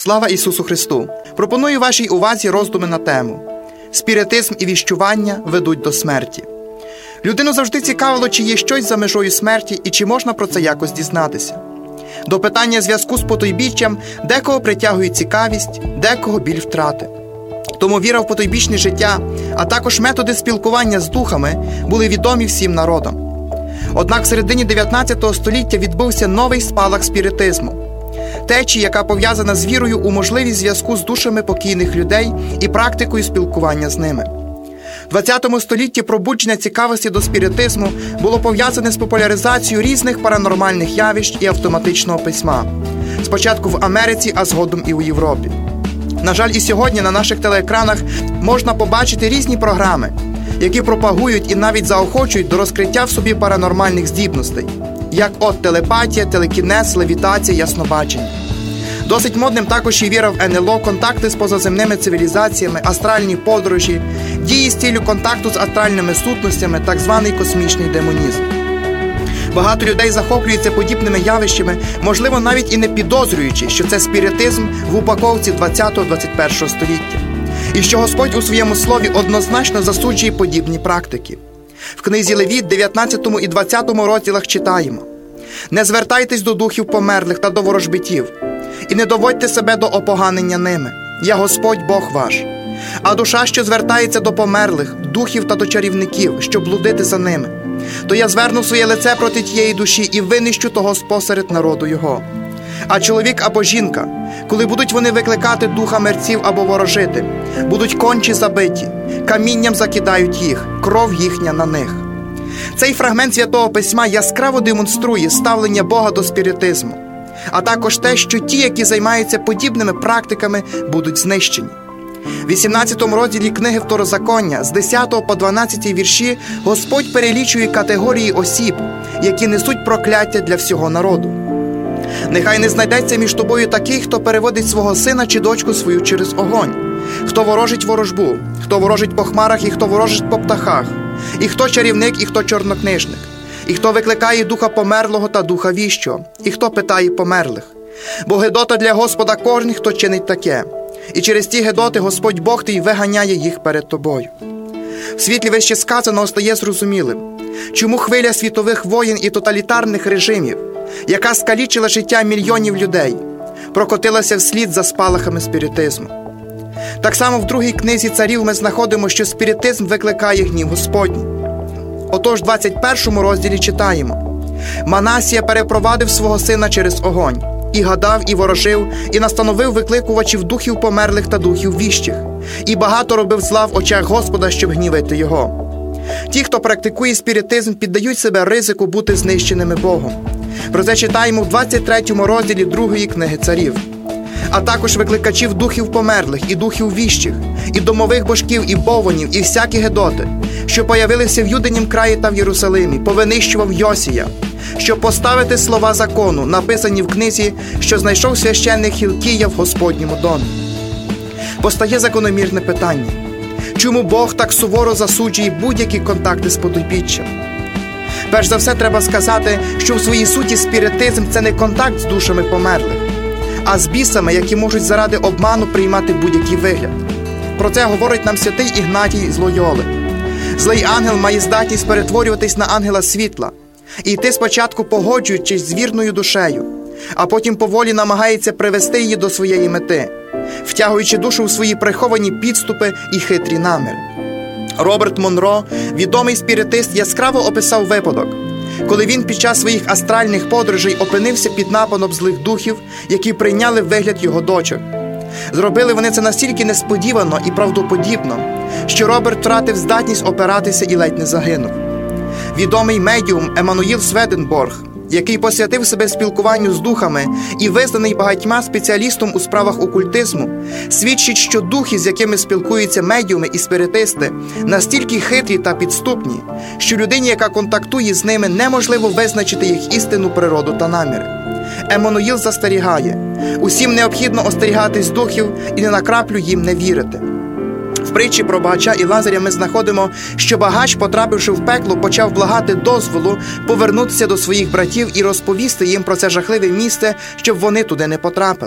Слава Ісусу Христу! Пропоную вашій увазі роздуми на тему «Спіритизм і віщування ведуть до смерті». Людину завжди цікавило, чи є щось за межою смерті і чи можна про це якось дізнатися. До питання зв'язку з потойбіччям декого притягує цікавість, декого біль втрати. Тому віра в потойбічне життя, а також методи спілкування з духами були відомі всім народам. Однак в середині 19 століття відбувся новий спалах спіритизму. Течії, яка пов'язана з вірою у можливість зв'язку з душами покійних людей і практикою спілкування з ними. В 20 столітті пробудження цікавості до спіритизму було пов'язане з популяризацією різних паранормальних явищ і автоматичного письма. Спочатку в Америці, а згодом і у Європі. На жаль, і сьогодні на наших телеекранах можна побачити різні програми, які пропагують і навіть заохочують до розкриття в собі паранормальних здібностей, як от телепатія, телекінез, левітація, яснобачення. Досить модним також і віра в НЛО, контакти з позаземними цивілізаціями, астральні подорожі, дії з ціллю контакту з астральними сутностями, так званий космічний демонізм. Багато людей захоплюються подібними явищами, можливо, навіть і не підозрюючи, що це спіритизм в упаковці 20-21 століття. І що Господь у своєму слові однозначно засуджує подібні практики. В книзі Левіт, 19 і 20 розділах читаємо: «Не звертайтесь до духів померлих та до ворожбитів, і не доводьте себе до опоганення ними. Я Господь Бог ваш. А душа, що звертається до померлих, духів та до чарівників, щоб блудити за ними, то я зверну своє лице проти тієї душі і винищу того спосеред народу його. А чоловік або жінка, коли будуть вони викликати духа мерців або ворожити, будуть кончі забиті, камінням закидають їх, кров їхня на них». Цей фрагмент Святого Письма яскраво демонструє ставлення Бога до спіритизму, а також те, що ті, які займаються подібними практиками, будуть знищені. В 18 розділі книги Второзаконня з 10 по 12 вірші Господь перелічує категорії осіб, які несуть прокляття для всього народу. «Нехай не знайдеться між тобою такий, хто переводить свого сина чи дочку свою через огонь, хто ворожить ворожбу, хто ворожить по хмарах і хто ворожить по птахах, і хто чарівник, і хто чорнокнижник, і хто викликає духа померлого та духа віщого, і хто питає померлих. Бо гидота для Господа кожен, хто чинить таке, і через ті гидоти Господь Бог твій виганяє їх перед тобою». В світлі вище сказаного стає зрозумілим, чому хвиля світових воєн і тоталітарних режимів, яка скалічила життя мільйонів людей, прокотилася вслід за спалахами спіритизму. Так само в другій книзі царів ми знаходимо, що спіритизм викликає гнів Господній. Отож, в 21 розділі читаємо: «Манасія перепровадив свого сина через огонь, і гадав, і ворожив, і настановив викликувачів духів померлих та духів віщих, і багато робив зла в очах Господа, щоб гнівити його». Ті, хто практикує спіритизм, піддають себе ризику бути знищеними Богом. Про це читаємо в 23 розділі 2 книги царів. «А також викликачів духів померлих і духів віщих, і домових божків, і бовванів, і всякі гидоти, що появилися в Юдинім краї та в Єрусалимі, повинищував Йосія, щоб поставити слова закону, написані в книзі, що знайшов священник Хілкія в Господньому домі». Постає закономірне питання: чому Бог так суворо засуджує будь-які контакти з потойбіччям? Перш за все, треба сказати, що в своїй суті спіритизм – це не контакт з душами померлих, а з бісами, які можуть заради обману приймати будь-який вигляд. Про це говорить нам святий Ігнатій з Лойоли. Злий ангел має здатність перетворюватись на ангела світла і йти спочатку погоджуючись з вірною душею, а потім поволі намагається привести її до своєї мети, втягуючи душу в свої приховані підступи і хитрі наміри. Роберт Монро, відомий спіритист, яскраво описав випадок, коли він під час своїх астральних подорожей опинився під нападом злих духів, які прийняли вигляд його дочок. Зробили вони це настільки несподівано і правдоподібно, що Роберт втратив здатність опиратися і ледь не загинув. Відомий медіум Еммануїл Сведенборг, який посвятив себе спілкуванню з духами і визнаний багатьма спеціалістом у справах окультизму, свідчить, що духи, з якими спілкуються медіуми і спіритисти, настільки хитрі та підступні, що людині, яка контактує з ними, неможливо визначити їх істинну природу та наміри. Еммануїл застерігає: усім необхідно остерігатись духів і не на краплю їм не вірити. В притчі про багача і Лазаря ми знаходимо, що багач, потрапивши в пекло, почав благати дозволу повернутися до своїх братів і розповісти їм про це жахливе місце, щоб вони туди не потрапили.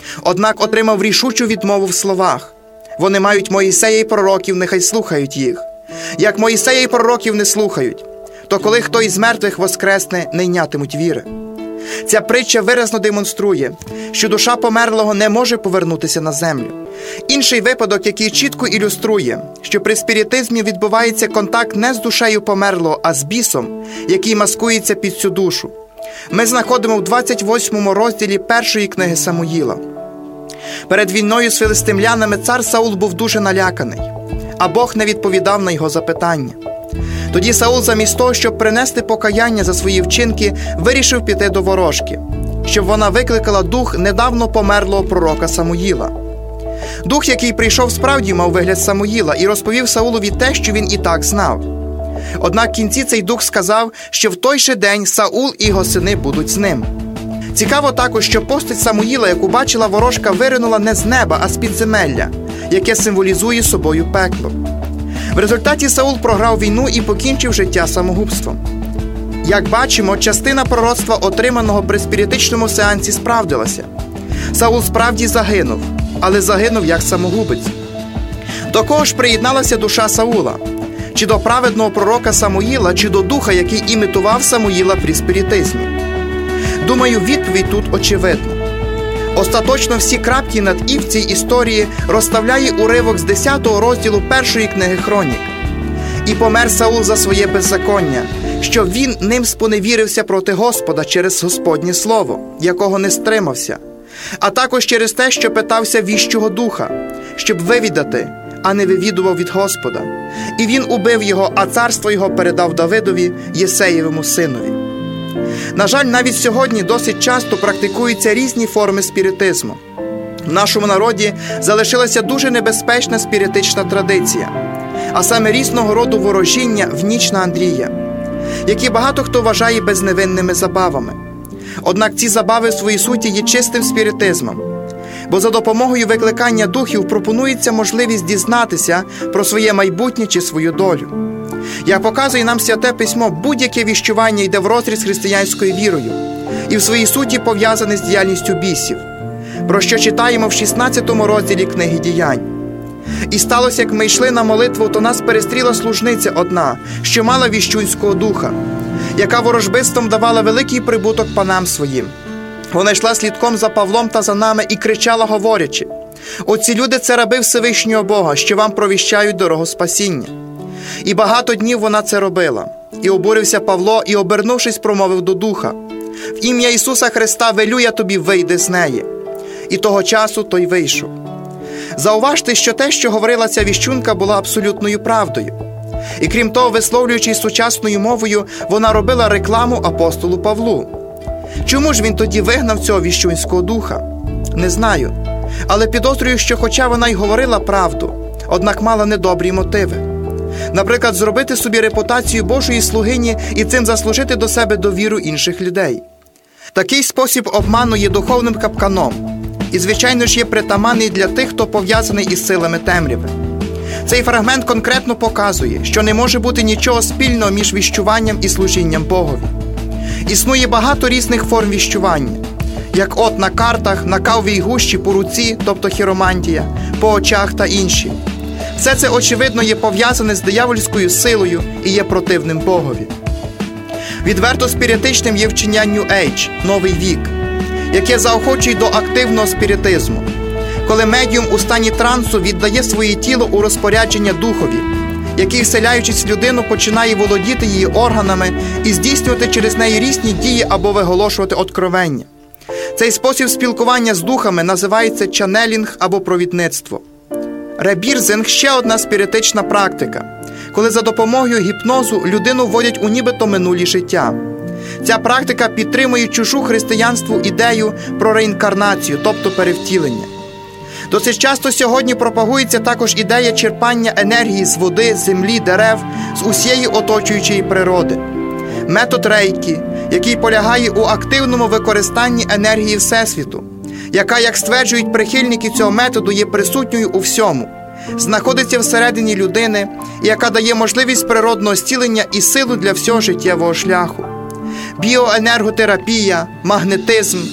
Однак отримав рішучу відмову в словах. Вони мають Моїсея і пророків, нехай слухають їх. Як Моїсея і пророків не слухають, то коли хто із мертвих воскресне, не йнятимуть віри. Ця притча виразно демонструє, що душа померлого не може повернутися на землю. Інший випадок, який чітко ілюструє, що при спіритизмі відбувається контакт не з душею померлого, а з бісом, який маскується під цю душу, ми знаходимо в 28 розділі першої книги Самуїла. Перед війною з филистимлянами цар Саул був дуже наляканий, а Бог не відповідав на його запитання. Тоді Саул замість того, щоб принести покаяння за свої вчинки, вирішив піти до ворожки, щоб вона викликала дух недавно померлого пророка Самуїла. Дух, який прийшов, справді мав вигляд Самуїла і розповів Саулові те, що він і так знав. Однак в кінці цей дух сказав, що в той же день Саул і його сини будуть з ним. Цікаво також, що постать Самуїла, яку бачила ворожка, виринула не з неба, а з підземелля, яке символізує собою пекло. В результаті Саул програв війну і покінчив життя самогубством. Як бачимо, частина пророцтва, отриманого при спіритичному сеансі, справдилася. Саул справді загинув, але загинув як самогубець. До кого ж приєдналася душа Саула? Чи до праведного пророка Самуїла, чи до духа, який імітував Самуїла при спіритизмі? Думаю, відповідь тут очевидна. Остаточно всі крапки над «і» в цій історії розставляє уривок з 10 розділу першої книги Хронік. «І помер Саул за своє беззаконня, що він ним споневірився проти Господа через Господнє слово, якого не стримався, а також через те, що питався віщого духа, щоб вивідати, а не вивідував від Господа. І він убив його, а царство його передав Давидові, Єсеєвому синові». На жаль, навіть сьогодні досить часто практикуються різні форми спіритизму. В нашому народі залишилася дуже небезпечна спіритична традиція, а саме різного роду ворожіння в ніч на Андрія, які багато хто вважає безневинними забавами. Однак ці забави в своїй суті є чистим спіритизмом, бо за допомогою викликання духів пропонується можливість дізнатися про своє майбутнє чи свою долю. Як показує нам Святе Письмо, будь-яке віщування йде врозріз з християнською вірою і в своїй суті пов'язане з діяльністю бісів, про що читаємо в 16 розділі книги Діянь. «І сталося, як ми йшли на молитву, то нас перестріла служниця одна, що мала віщунського духа, яка ворожбистом давала великий прибуток панам своїм. Вона йшла слідком за Павлом та за нами і кричала, говорячи: оці люди – це раби Всевишнього Бога, що вам провіщають дорогу спасіння. І багато днів вона це робила. І обурився Павло, і, обернувшись, промовив до духа: в ім'я Ісуса Христа велю я тобі, вийди з неї. І того часу той вийшов». Зауважте, що те, що говорила ця віщунка, була абсолютною правдою. І крім того, висловлюючись сучасною мовою, вона робила рекламу апостолу Павлу. Чому ж він тоді вигнав цього віщунського духа? Не знаю. Але підозрюю, що хоча вона й говорила правду, однак мала недобрі мотиви. Наприклад, зробити собі репутацію Божої слугині і цим заслужити до себе довіру інших людей. Такий спосіб обману є духовним капканом і, звичайно ж, є притаманний для тих, хто пов'язаний із силами темряви. Цей фрагмент конкретно показує, що не може бути нічого спільного між віщуванням і служінням Богові. Існує багато різних форм віщування, як от на картах, на кавовій гущі, по руці, тобто хіромантія, по очах та інші. Все це, очевидно, є пов'язане з диявольською силою і є противним Богові. Відверто спіритичним є вчення New Age – новий вік, яке заохочує до активного спіритизму, коли медіум у стані трансу віддає своє тіло у розпорядження духові, який, вселяючись в людину, починає володіти її органами і здійснювати через неї різні дії або виголошувати откровення. Цей спосіб спілкування з духами називається чанелінг або провідництво. Ребірзинг – ще одна спіритична практика, коли за допомогою гіпнозу людину вводять у нібито минулі життя. Ця практика підтримує чужу християнству ідею про реінкарнацію, тобто перевтілення. Досить часто сьогодні пропагується також ідея черпання енергії з води, землі, дерев, з усієї оточуючої природи. Метод рейкі, який полягає у активному використанні енергії Всесвіту, яка, як стверджують прихильники цього методу, є присутньою у всьому, знаходиться всередині людини і яка дає можливість природного зцілення і силу для всього життєвого шляху. Біоенерготерапія, магнетизм,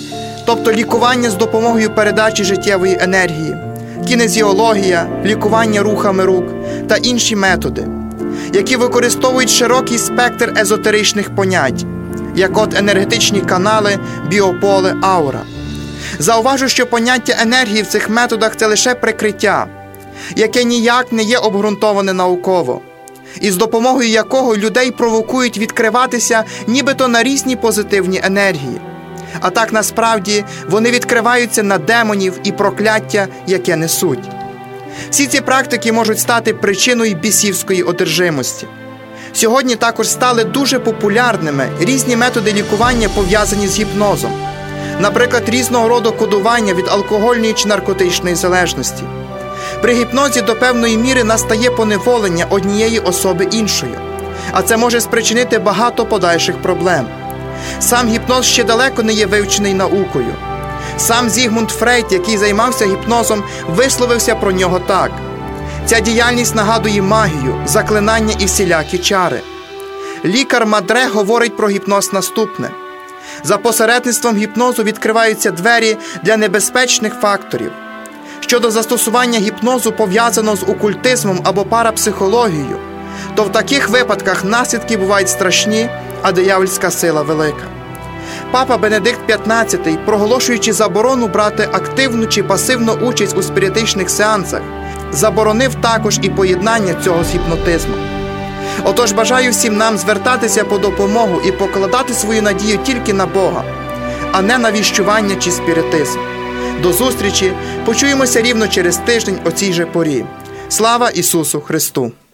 тобто лікування з допомогою передачі життєвої енергії, кінезіологія, лікування рухами рук та інші методи, які використовують широкий спектр езотеричних понять, як от енергетичні канали, біополе, аура. Зауважу, що поняття енергії в цих методах – це лише прикриття, яке ніяк не є обґрунтоване науково, і з допомогою якого людей провокують відкриватися нібито на різні позитивні енергії. А так насправді вони відкриваються на демонів і прокляття, яке несуть. Всі ці практики можуть стати причиною бісівської одержимості. Сьогодні також стали дуже популярними різні методи лікування, пов'язані з гіпнозом. Наприклад, різного роду кодування від алкогольної чи наркотичної залежності. При гіпнозі до певної міри настає поневолення однієї особи іншою, а це може спричинити багато подальших проблем. Сам гіпноз ще далеко не є вивчений наукою. Сам Зігмунд Фрейд, який займався гіпнозом, висловився про нього так: «Ця діяльність нагадує магію, заклинання і всілякі чари». Лікар Мадре говорить про гіпноз наступне: «За посередництвом гіпнозу відкриваються двері для небезпечних факторів. Щодо застосування гіпнозу, пов'язаного з окультизмом або парапсихологією, то в таких випадках наслідки бувають страшні, а диявольська сила велика». Папа Бенедикт XV, проголошуючи заборону брати активну чи пасивну участь у спіритичних сеансах, заборонив також і поєднання цього з гіпнотизмом. Отож, бажаю всім нам звертатися по допомогу і покладати свою надію тільки на Бога, а не на віщування чи спіритизм. До зустрічі, почуємося рівно через тиждень о цій же порі. Слава Ісусу Христу!